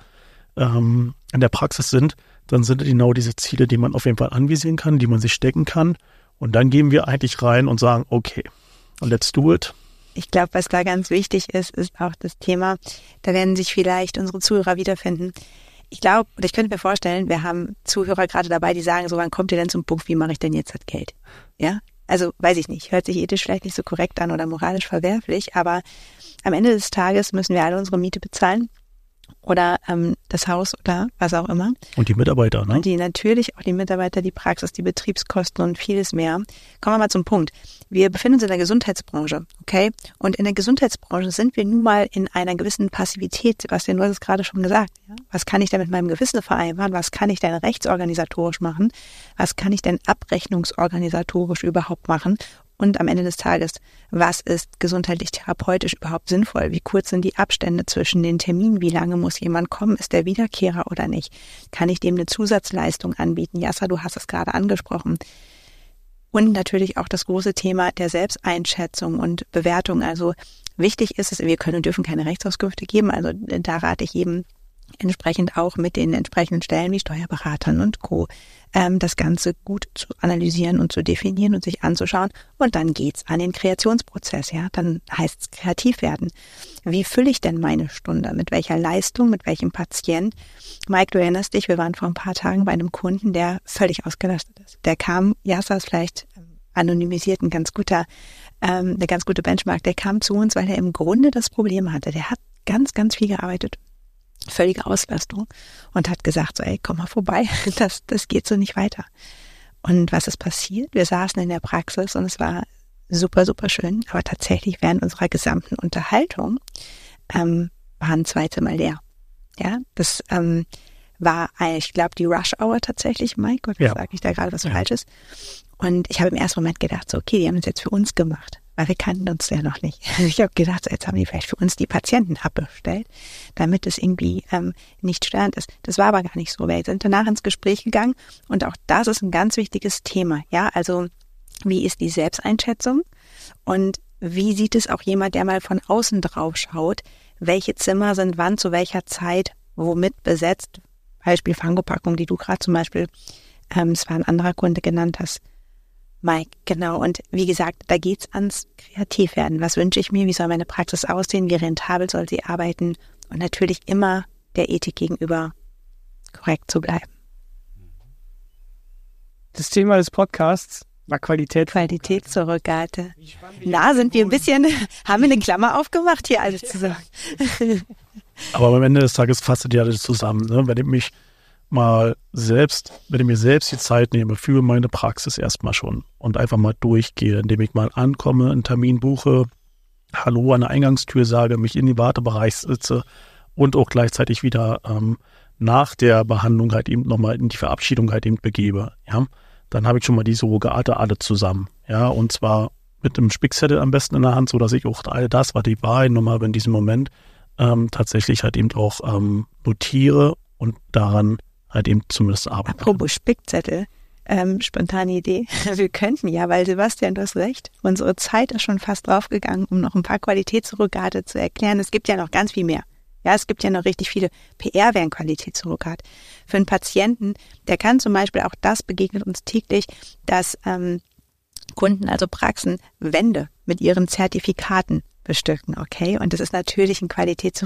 in der Praxis sind, dann sind genau diese Ziele, die man auf jeden Fall anvisieren kann, die man sich stecken kann. Und dann gehen wir eigentlich rein und sagen, okay, let's do it. Ich glaube, was da ganz wichtig ist auch das Thema, da werden sich vielleicht unsere Zuhörer wiederfinden. Ich glaube, oder ich könnte mir vorstellen, wir haben Zuhörer gerade dabei, die sagen so, wann kommt ihr denn zum Punkt, wie mache ich denn jetzt das Geld? Ja, also weiß ich nicht, hört sich ethisch vielleicht nicht so korrekt an oder moralisch verwerflich, aber am Ende des Tages müssen wir alle unsere Miete bezahlen oder das Haus oder was auch immer. Und die Mitarbeiter, ne? Und natürlich auch die Mitarbeiter, die Praxis, die Betriebskosten und vieles mehr. Kommen wir mal zum Punkt. Wir befinden uns in der Gesundheitsbranche, okay? Und in der Gesundheitsbranche sind wir nun mal in einer gewissen Passivität. Sebastian, du hast es gerade schon gesagt. Ja? Was kann ich denn mit meinem Gewissen vereinbaren? Was kann ich denn rechtsorganisatorisch machen? Was kann ich denn abrechnungsorganisatorisch überhaupt machen? Und am Ende des Tages, was ist gesundheitlich therapeutisch überhaupt sinnvoll? Wie kurz sind die Abstände zwischen den Terminen? Wie lange muss jemand kommen? Ist der Wiederkehrer oder nicht? Kann ich dem eine Zusatzleistung anbieten? Jassa, du hast es gerade angesprochen. Und natürlich auch das große Thema der Selbsteinschätzung und Bewertung. Also wichtig ist es, wir können und dürfen keine Rechtsauskunft geben. Also da rate ich jedem entsprechend auch mit den entsprechenden Stellen wie Steuerberatern und Co. Das Ganze gut zu analysieren und zu definieren und sich anzuschauen. Und dann geht's an den Kreationsprozess, ja. Dann heißt's kreativ werden. Wie fülle ich denn meine Stunde? Mit welcher Leistung? Mit welchem Patient? Mike, du erinnerst dich, wir waren vor ein paar Tagen bei einem Kunden, der völlig ausgelastet ist. Der kam, Jassa ist vielleicht anonymisiert, eine ganz gute Benchmark. Der kam zu uns, weil er im Grunde das Problem hatte. Der hat ganz, ganz viel gearbeitet. Völlige Auslastung und hat gesagt, so, ey, komm mal vorbei, das geht so nicht weiter. Und was ist passiert? Wir saßen in der Praxis und es war super, super schön, aber tatsächlich während unserer gesamten Unterhaltung waren 2 Zimmer leer. Ja, das war, ich glaube, die Rush-Hour tatsächlich, Mike, oder sage ich da gerade was Falsches? Und ich habe im ersten Moment gedacht, so, okay, die haben das jetzt für uns gemacht. Weil wir kannten uns ja noch nicht. Ich habe gedacht, jetzt haben die vielleicht für uns die Patienten abbestellt, damit es irgendwie nicht störend ist. Das war aber gar nicht so. Wir sind danach ins Gespräch gegangen und auch das ist ein ganz wichtiges Thema. Ja, also wie ist die Selbsteinschätzung und wie sieht es auch jemand, der mal von außen drauf schaut, welche Zimmer sind wann zu welcher Zeit womit besetzt? Beispiel Fangopackung, die du gerade zum Beispiel, es war ein anderer Kunde genannt hast. Mike, genau. Und wie gesagt, da geht's ans Kreativwerden. Was wünsche ich mir? Wie soll meine Praxis aussehen? Wie rentabel soll sie arbeiten? Und natürlich immer der Ethik gegenüber korrekt zu bleiben. Das Thema des Podcasts war Qualität. Qualität zur Rückgabe. Na, sind wir ein bisschen, haben wir eine Klammer aufgemacht hier alles zusammen. Aber am Ende des Tages fasst ihr alles zusammen, ne? Wenn ich mir selbst die Zeit nehme für meine Praxis erstmal schon und einfach mal durchgehe, indem ich mal ankomme, einen Termin buche, Hallo an der Eingangstür sage, mich in den Wartebereich sitze und auch gleichzeitig wieder nach der Behandlung halt eben nochmal in die Verabschiedung halt eben begebe, ja, dann habe ich schon mal die Surrogate alle zusammen, ja, und zwar mit einem Spickzettel am besten in der Hand, so dass ich auch all das, was ich wahrgenommen habe in diesem Moment, tatsächlich halt eben auch notiere und daran halt eben zumindest arbeiten. Apropos Spickzettel, spontane Idee. Wir könnten ja, weil Sebastian, du hast recht, unsere Zeit ist schon fast draufgegangen, um noch ein paar Qualitätssurrogate zu erklären. Es gibt ja noch ganz viel mehr. Ja, es gibt ja noch richtig viele. PR wäre ein Qualitätssurrogat. Für einen Patienten, der kann zum Beispiel, auch das begegnet uns täglich, dass Kunden, also Praxen, Wände mit ihren Zertifikaten bestücken, okay? Und das ist natürlich ein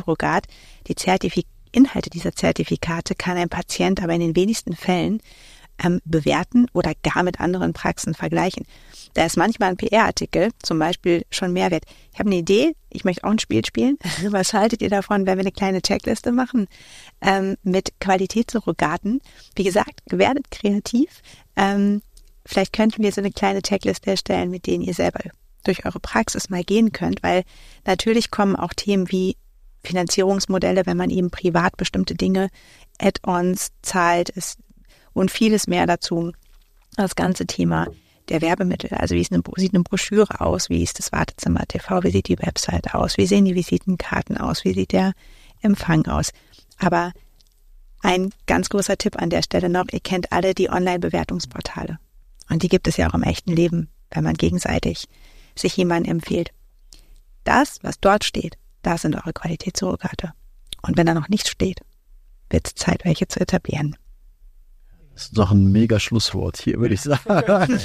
Qualitätssurrogat. Die Inhalte dieser Zertifikate kann ein Patient aber in den wenigsten Fällen bewerten oder gar mit anderen Praxen vergleichen. Da ist manchmal ein PR-Artikel zum Beispiel schon mehr wert. Ich habe eine Idee, ich möchte auch ein Spiel spielen. Was haltet ihr davon, wenn wir eine kleine Checkliste machen mit Qualitätssurrogaten? Wie gesagt, werdet kreativ. Vielleicht könnten wir so eine kleine Checkliste erstellen, mit denen ihr selber durch eure Praxis mal gehen könnt, weil natürlich kommen auch Themen wie Finanzierungsmodelle, wenn man eben privat bestimmte Dinge, Add-ons zahlt und vieles mehr dazu. Das ganze Thema der Werbemittel, also wie sieht eine Broschüre aus, wie ist das Wartezimmer TV, wie sieht die Website aus, wie sehen die Visitenkarten aus, wie sieht der Empfang aus. Aber ein ganz großer Tipp an der Stelle noch, ihr kennt alle die Online-Bewertungsportale. Und die gibt es ja auch im echten Leben, wenn man gegenseitig sich jemanden empfiehlt. Das, was dort steht, das sind eure Qualitätssurrogate. Und wenn da noch nichts steht, wird es Zeit, welche zu etablieren. Das ist doch ein mega Schlusswort hier, würde ich sagen.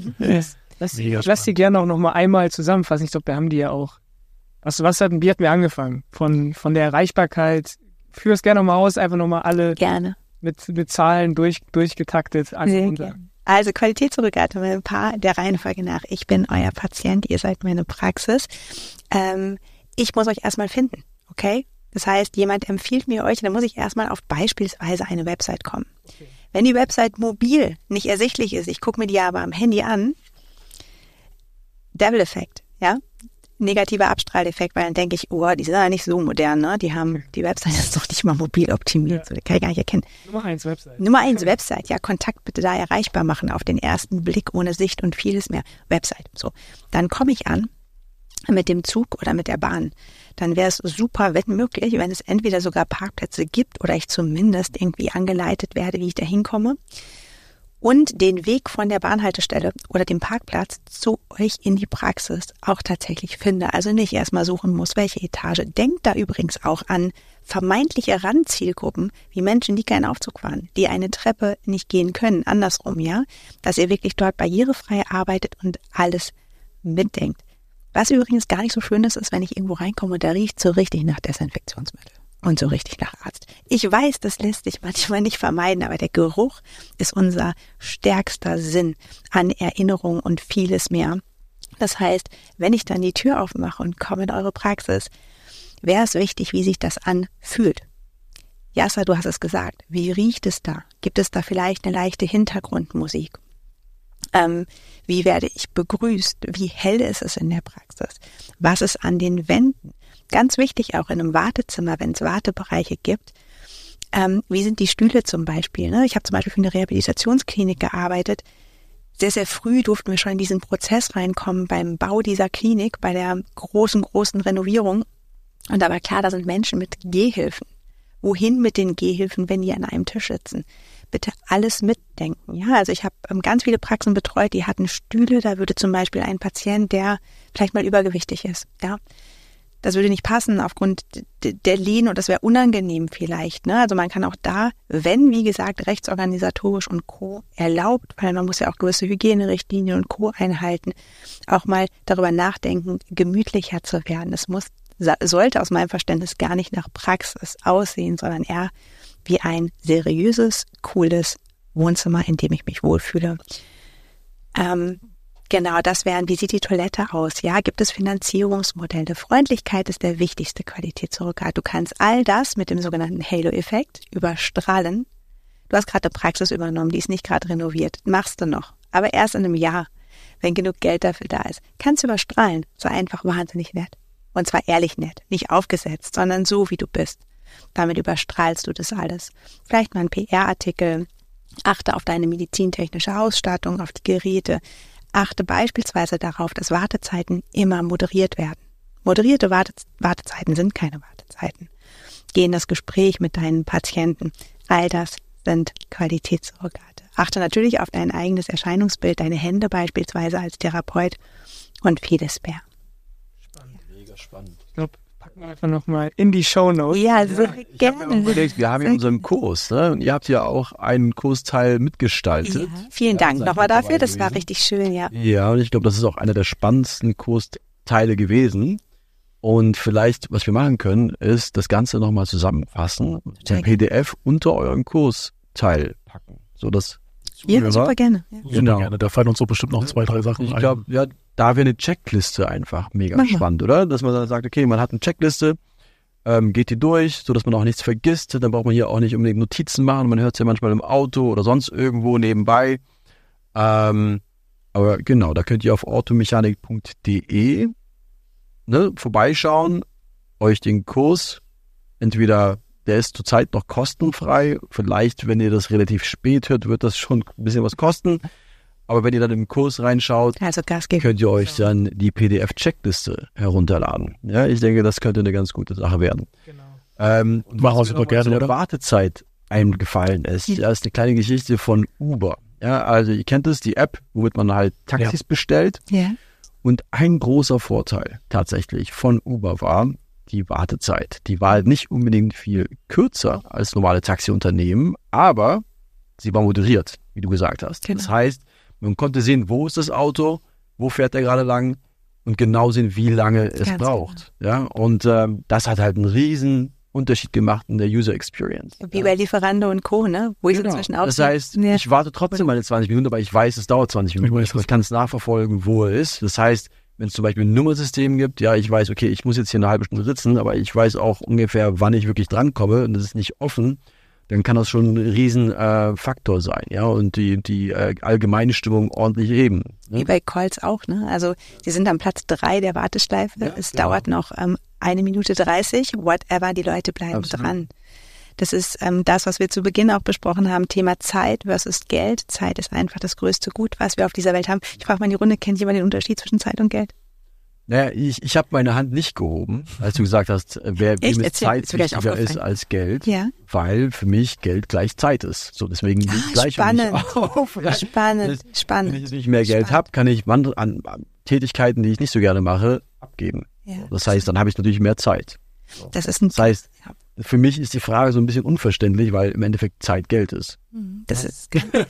Lass die gerne auch noch mal einmal zusammenfassen. Ich glaube, wir haben die ja auch. Wie hatten wir angefangen? Von der Erreichbarkeit. Führ es gerne noch mal aus, einfach noch mal alle gerne mit Zahlen durchgetaktet. Also Qualitätssurrogate, ein paar der Reihenfolge nach. Ich bin euer Patient, ihr seid meine Praxis. Ich muss euch erstmal finden, okay? Das heißt, jemand empfiehlt mir euch, dann muss ich erstmal auf beispielsweise eine Website kommen. Okay. Wenn die Website mobil nicht ersichtlich ist, ich gucke mir die aber am Handy an, Devil-Effekt, ja? Negativer Abstrahleffekt, weil dann denke ich, die sind ja nicht so modern, ne? Die Website ist doch nicht mal mobil optimiert, ja. So, das kann ich gar nicht erkennen. Nummer 1 Website. Nummer 1 Website, ja, Kontakt bitte da erreichbar machen auf den ersten Blick ohne Sicht und vieles mehr. Website, so. Dann komme ich an mit dem Zug oder mit der Bahn. Dann wäre es super, wenn möglich, wenn es entweder sogar Parkplätze gibt oder ich zumindest irgendwie angeleitet werde, wie ich da hinkomme. Und den Weg von der Bahnhaltestelle oder dem Parkplatz zu euch in die Praxis auch tatsächlich finde. Also nicht erstmal suchen muss, welche Etage. Denkt da übrigens auch an vermeintliche Randzielgruppen, wie Menschen, die keinen Aufzug fahren, die eine Treppe nicht gehen können. Andersrum, ja, dass ihr wirklich dort barrierefrei arbeitet und alles mitdenkt. Was übrigens gar nicht so schön ist, wenn ich irgendwo reinkomme und da riecht so richtig nach Desinfektionsmittel. Und so richtig nach Arzt. Ich weiß, das lässt sich manchmal nicht vermeiden, aber der Geruch ist unser stärkster Sinn an Erinnerung und vieles mehr. Das heißt, wenn ich dann die Tür aufmache und komme in eure Praxis, wäre es wichtig, wie sich das anfühlt. Yasser, du hast es gesagt. Wie riecht es da? Gibt es da vielleicht eine leichte Hintergrundmusik? Wie werde ich begrüßt? Wie hell ist es in der Praxis? Was ist an den Wänden? Ganz wichtig auch in einem Wartezimmer, wenn es Wartebereiche gibt. Wie sind die Stühle zum Beispiel? Ne? Ich habe zum Beispiel für eine Rehabilitationsklinik gearbeitet. Sehr, sehr früh durften wir schon in diesen Prozess reinkommen beim Bau dieser Klinik, bei der großen Renovierung. Und da war klar, da sind Menschen mit Gehhilfen. Wohin mit den Gehhilfen, wenn die an einem Tisch sitzen? Bitte alles mitdenken. Ja, also ich habe ganz viele Praxen betreut, die hatten Stühle. Da würde zum Beispiel ein Patient, der vielleicht mal übergewichtig ist, ja, das würde nicht passen aufgrund der Lehne und das wäre unangenehm vielleicht. Ne? Also man kann auch da, wenn, wie gesagt, rechtsorganisatorisch und Co. erlaubt, weil man muss ja auch gewisse Hygienerichtlinien und Co. einhalten, auch mal darüber nachdenken, gemütlicher zu werden. Es sollte aus meinem Verständnis gar nicht nach Praxis aussehen, sondern eher wie ein seriöses, cooles Wohnzimmer, in dem ich mich wohlfühle. Genau, das wären, wie sieht die Toilette aus? Ja, gibt es Finanzierungsmodelle? Freundlichkeit ist der wichtigste Qualitätssurrogat. Du kannst all das mit dem sogenannten Halo-Effekt überstrahlen. Du hast gerade eine Praxis übernommen, die ist nicht gerade renoviert. Machst du noch. Aber erst in einem Jahr, wenn genug Geld dafür da ist. Kannst du überstrahlen. So einfach wahnsinnig nett. Und zwar ehrlich nett. Nicht aufgesetzt, sondern so, wie du bist. Damit überstrahlst du das alles. Vielleicht mal ein PR-Artikel. Achte auf deine medizintechnische Ausstattung, auf die Geräte. Achte beispielsweise darauf, dass Wartezeiten immer moderiert werden. Moderierte Wartezeiten sind keine Wartezeiten. Geh in das Gespräch mit deinen Patienten. All das sind Qualitätssurrogate. Achte natürlich auf dein eigenes Erscheinungsbild, deine Hände beispielsweise als Therapeut und vieles mehr. Spannend, mega spannend. Ich glaube, packen wir einfach nochmal in die Shownotes. Ja, sehr gerne. Wir haben ja unseren Kurs, ne? Und ihr habt ja auch einen Kursteil mitgestaltet. Ja, vielen Dank nochmal dafür, das war richtig schön, ja. Ja, und ich glaube, das ist auch einer der spannendsten Kursteile gewesen. Und vielleicht, was wir machen können, ist das Ganze nochmal zusammenfassen, den PDF unter euren Kursteil packen, sodass Ja, super gerne. Ja. Super gerne. Da fallen uns so bestimmt noch 2, 3 Sachen Ich ein. glaube, ja, da wäre eine Checkliste einfach mega spannend, oder? Dass man dann sagt, okay, man hat eine Checkliste, geht die durch, sodass man auch nichts vergisst. Dann braucht man hier auch nicht unbedingt Notizen machen. Man hört es ja manchmal im Auto oder sonst irgendwo nebenbei. Aber genau, da könnt ihr auf orthomechanik.de vorbeischauen, euch den Kurs, entweder der ist zurzeit noch kostenfrei, vielleicht, wenn ihr das relativ spät hört, wird das schon ein bisschen was kosten, aber wenn ihr dann im Kurs reinschaut, Also Gas geben. könnt ihr euch dann die PDF-Checkliste herunterladen. Ja, ich denke, das könnte eine ganz gute Sache werden. Genau. Und Machen wir was super mir noch gerne, zu der oder? Wartezeit eingefallen ist, da ist eine kleine Geschichte von Uber. Ja, also ihr kennt es, die App, womit man halt Taxis bestellt. Ja. Und ein großer Vorteil tatsächlich von Uber war die Wartezeit. Die war halt nicht unbedingt viel kürzer als normale Taxiunternehmen, aber sie war moderiert, wie du gesagt hast. Genau. Das heißt, man konnte sehen, wo ist das Auto, wo fährt er gerade lang und genau sehen, wie lange es Ganz braucht. Ja, und das hat halt einen riesen Unterschied gemacht in der User Experience. Wie bei Lieferando und Co., ne? Wo ich so zwischen Das heißt, ich warte trotzdem meine 20 Minuten, aber ich weiß, es dauert 20 Minuten. Ich kann es nachverfolgen, wo er ist. Das heißt, wenn es zum Beispiel ein Nummersystem gibt, ja, ich weiß, okay, ich muss jetzt hier eine halbe Stunde sitzen, aber ich weiß auch ungefähr, wann ich wirklich drankomme und das ist nicht offen, dann kann das schon ein riesen Faktor sein, ja, und die allgemeine Stimmung ordentlich heben. Ne? Wie bei Calls auch, ne? Also sie sind am Platz 3 der Warteschleife. Ja, es genau. dauert noch 1 Minute 30, whatever, die Leute bleiben Absolut. dran. Das ist das, was wir zu Beginn auch besprochen haben, Thema Zeit versus Geld. Zeit ist einfach das größte Gut, was wir auf dieser Welt haben. Ich frage mal in die Runde, kennt jemand den Unterschied zwischen Zeit und Geld? Naja, ich habe meine Hand nicht gehoben, als du gesagt hast, wem Echt? es Erzähl, Zeit ist mir gleich wichtiger ist aufgefallen. als Geld, Ja. weil für mich Geld gleich Zeit ist. So, deswegen liegt gleich spannend. auf. Ja. Spannend, Wenn spannend. ich jetzt nicht mehr Geld habe, kann ich an Tätigkeiten, die ich nicht so gerne mache, abgeben. Ja. Das heißt, dann habe ich natürlich mehr Zeit. Das ist ein, Das heißt, für mich ist die Frage so ein bisschen unverständlich, weil im Endeffekt Zeit Geld ist. das ist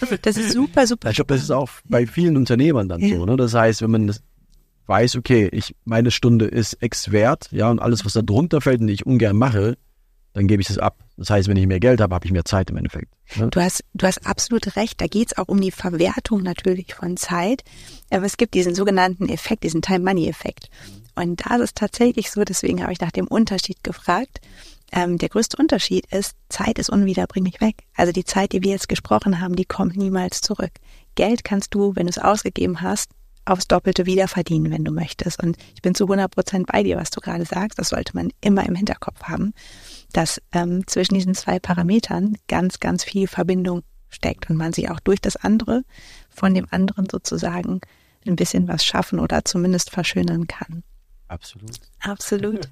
super, super. Ich glaube, das ist auch bei vielen Unternehmern dann Ja. so. Ne? Das heißt, wenn man das weiß, okay, meine Stunde ist X wert, ja, und alles, was da drunter fällt und ich ungern mache, dann gebe ich das ab. Das heißt, wenn ich mehr Geld habe, habe ich mehr Zeit im Endeffekt. Ne? Du hast absolut recht. Da geht's auch um die Verwertung natürlich von Zeit. Aber es gibt diesen sogenannten Effekt, diesen Time-Money-Effekt. Und da ist es tatsächlich so, deswegen habe ich nach dem Unterschied gefragt. Der größte Unterschied ist, Zeit ist unwiederbringlich weg. Also die Zeit, die wir jetzt gesprochen haben, die kommt niemals zurück. Geld kannst du, wenn du es ausgegeben hast, aufs Doppelte wieder verdienen, wenn du möchtest. Und ich bin zu 100% bei dir, was du gerade sagst. Das sollte man immer im Hinterkopf haben, dass zwischen diesen 2 Parametern ganz, ganz viel Verbindung steckt und man sich auch durch das andere von dem anderen sozusagen ein bisschen was schaffen oder zumindest verschönern kann. Absolut. Absolut.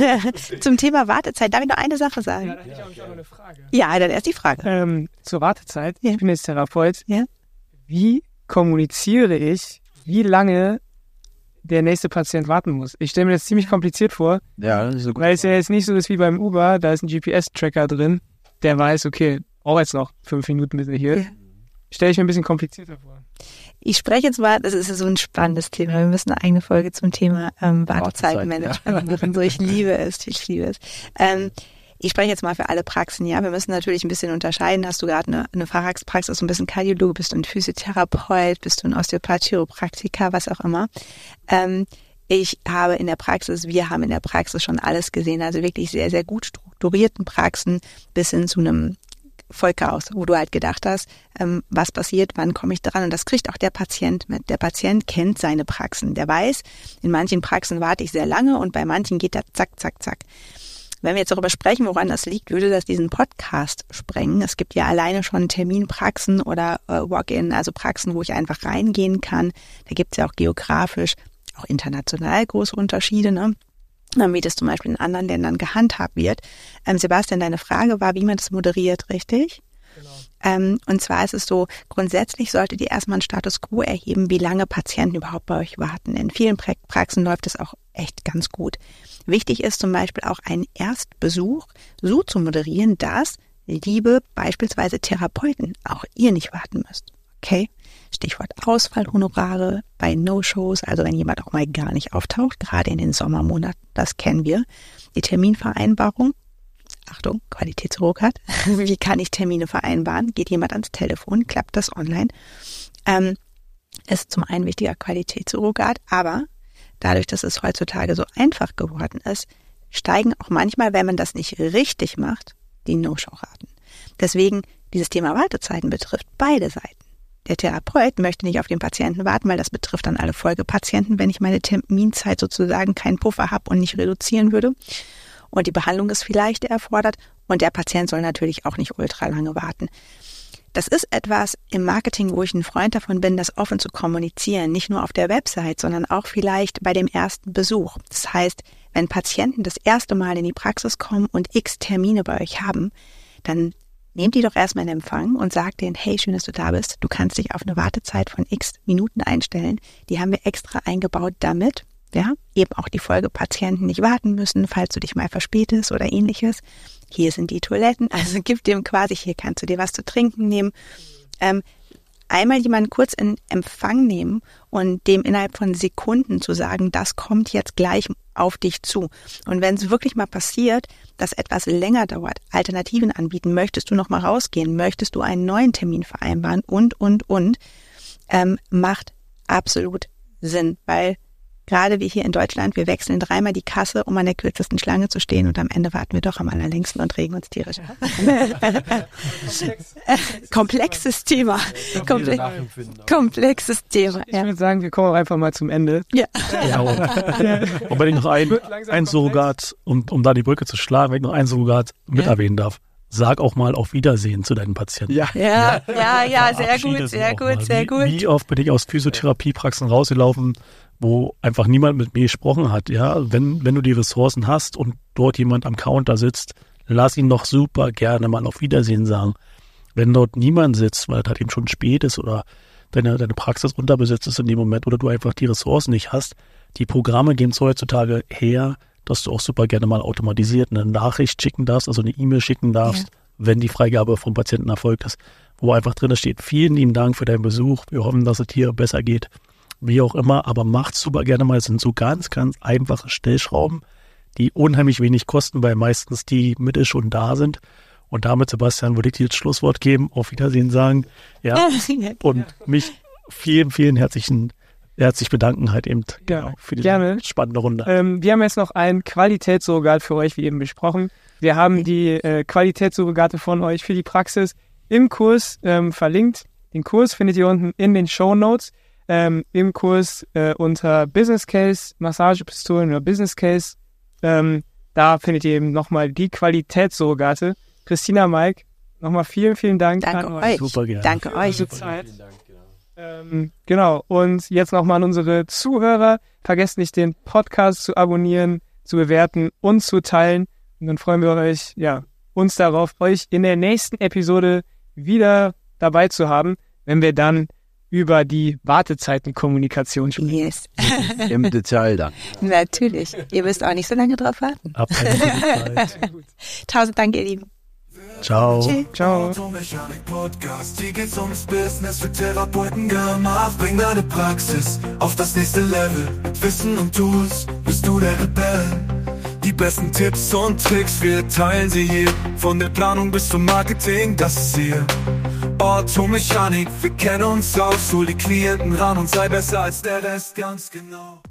Zum Thema Wartezeit, darf ich noch eine Sache sagen? Ja, da hätte ich auch noch eine Frage. Ja, dann erst die Frage. Zur Wartezeit. Ja. Ich bin jetzt Therapeut. Ja. Wie kommuniziere ich, wie lange der nächste Patient warten muss? Ich stelle mir das ziemlich kompliziert vor, Ja, das ist so gut. weil es ja jetzt nicht so ist wie beim Uber, da ist ein GPS-Tracker drin, der weiß, okay, auch jetzt noch 5 Minuten bis hier. Ja. Stelle ich mir ein bisschen komplizierter vor. Ich spreche jetzt mal, das ist so ein spannendes Thema. Wir müssen eine eigene Folge zum Thema Wartezeitmanagement machen. So, ich liebe es. Ich spreche jetzt mal für alle Praxen, ja. Wir müssen natürlich ein bisschen unterscheiden. Hast du gerade eine Facharztpraxis, so ein bisschen Kardiologe, bist du ein Physiotherapeut, bist du ein Osteopath, Chiropraktiker, was auch immer. Wir haben in der Praxis schon alles gesehen. Also wirklich sehr, sehr gut strukturierten Praxen bis hin zu einem Vollchaos, wo du halt gedacht hast, was passiert, wann komme ich dran? Und das kriegt auch der Patient mit. Der Patient kennt seine Praxen. Der weiß, in manchen Praxen warte ich sehr lange und bei manchen geht das zack, zack, zack. Wenn wir jetzt darüber sprechen, woran das liegt, würde das diesen Podcast sprengen. Es gibt ja alleine schon Terminpraxen oder Walk-in, also Praxen, wo ich einfach reingehen kann. Da gibt es ja auch geografisch, auch international große Unterschiede, ne? Wie das zum Beispiel in anderen Ländern gehandhabt wird. Sebastian, deine Frage war, wie man das moderiert, richtig? Genau. Und zwar ist es so, grundsätzlich solltet ihr erstmal einen Status quo erheben, wie lange Patienten überhaupt bei euch warten. In vielen Praxen läuft es auch echt ganz gut. Wichtig ist zum Beispiel auch einen Erstbesuch so zu moderieren, dass, liebe beispielsweise Therapeuten, auch ihr nicht warten müsst. Okay? Stichwort Ausfallhonorare bei No-Shows, also wenn jemand auch mal gar nicht auftaucht, gerade in den Sommermonaten, das kennen wir. Die Terminvereinbarung, Achtung, Qualitätssurrogat. Wie kann ich Termine vereinbaren? Geht jemand ans Telefon? Klappt das online? Ist zum einen wichtiger Qualitätssurrogat, aber dadurch, dass es heutzutage so einfach geworden ist, steigen auch manchmal, wenn man das nicht richtig macht, die No-Show-Raten. Deswegen, dieses Thema Wartezeiten betrifft beide Seiten. Der Therapeut möchte nicht auf den Patienten warten, weil das betrifft dann alle Folgepatienten, wenn ich meine Terminzeit sozusagen keinen Puffer habe und nicht reduzieren würde. Und die Behandlung ist vielleicht erfordert und der Patient soll natürlich auch nicht ultra lange warten. Das ist etwas im Marketing, wo ich ein Freund davon bin, das offen zu kommunizieren, nicht nur auf der Website, sondern auch vielleicht bei dem ersten Besuch. Das heißt, wenn Patienten das erste Mal in die Praxis kommen und x Termine bei euch haben, dann nehmt die doch erstmal in Empfang und sagt denen, hey, schön, dass du da bist. Du kannst dich auf eine Wartezeit von x Minuten einstellen. Die haben wir extra eingebaut, damit eben auch die Folgepatienten nicht warten müssen, falls du dich mal verspätest oder ähnliches. Hier sind die Toiletten, also gib dem quasi, hier kannst du dir was zu trinken nehmen. Einmal jemanden kurz in Empfang nehmen und dem innerhalb von Sekunden zu sagen, das kommt jetzt gleich auf dich zu. Und wenn es wirklich mal passiert, dass etwas länger dauert, Alternativen anbieten, möchtest du noch mal rausgehen, möchtest du einen neuen Termin vereinbaren und, macht absolut Sinn, weil gerade wir hier in Deutschland, wir wechseln 3-mal die Kasse, um an der kürzesten Schlange zu stehen und am Ende warten wir doch am allerlängsten und regen uns tierisch ab. Komplexes Thema. Komplexes Thema. Ich würde sagen, wir kommen auch einfach mal zum Ende. Ja. Und wenn ich noch ein Surrogat, um da die Brücke zu schlagen, wenn ich noch ein Surrogat mit erwähnen darf, sag auch mal auf Wiedersehen zu deinen Patienten. Ja, sehr gut. Wie oft bin ich aus Physiotherapiepraxen rausgelaufen, wo einfach niemand mit mir gesprochen hat. Ja, wenn du die Ressourcen hast und dort jemand am Counter sitzt, lass ihn doch super gerne mal auf Wiedersehen sagen. Wenn dort niemand sitzt, weil es halt eben schon spät ist oder deine Praxis unterbesetzt ist in dem Moment oder du einfach die Ressourcen nicht hast, die Programme geben es heutzutage her, dass du auch super gerne mal automatisiert eine Nachricht schicken darfst, also eine E-Mail schicken darfst, wenn die Freigabe vom Patienten erfolgt ist, wo einfach drin steht, vielen lieben Dank für deinen Besuch, wir hoffen, dass es dir besser geht. Wie auch immer, aber macht super gerne mal, es sind so ganz, ganz einfache Stellschrauben, die unheimlich wenig kosten, weil meistens die Mittel schon da sind. Und damit, Sebastian, würde ich dir das Schlusswort geben, auf Wiedersehen sagen, und mich vielen, vielen herzlich bedanken halt eben für diese spannende Runde. Wir haben jetzt noch ein Qualitätssurrogat für euch, wie eben besprochen. Wir haben die Qualitätssurrogate von euch für die Praxis im Kurs verlinkt. Den Kurs findet ihr unten in den Shownotes. Im Kurs unter Business Case, Massagepistolen oder Business Case. Da findet ihr eben nochmal die Qualitätssurrogate. Christina, Mike, nochmal vielen, vielen Dank. Danke euch. Super gerne. Danke euch. Zeit. Genau. Und jetzt nochmal an unsere Zuhörer. Vergesst nicht, den Podcast zu abonnieren, zu bewerten und zu teilen. Und dann freuen wir uns darauf, euch in der nächsten Episode wieder dabei zu haben, wenn wir dann über die Wartezeitenkommunikation sprechen. Yes. Im Detail dann. Natürlich. Ihr müsst auch nicht so lange drauf warten. Tausend Dank, ihr Lieben. Ciao. Ciao. Automechanik Podcast, hier geht's ums Business für Therapeuten gemacht. Bring deine Praxis auf das nächste Level. Mit Wissen und Tools bist du der Rebell. Die besten Tipps und Tricks, wir teilen sie hier. Von der Planung bis zum Marketing, das ist hier Automechanik, wir kennen uns aus. Hol die Klienten ran und sei besser als der Rest, ganz genau.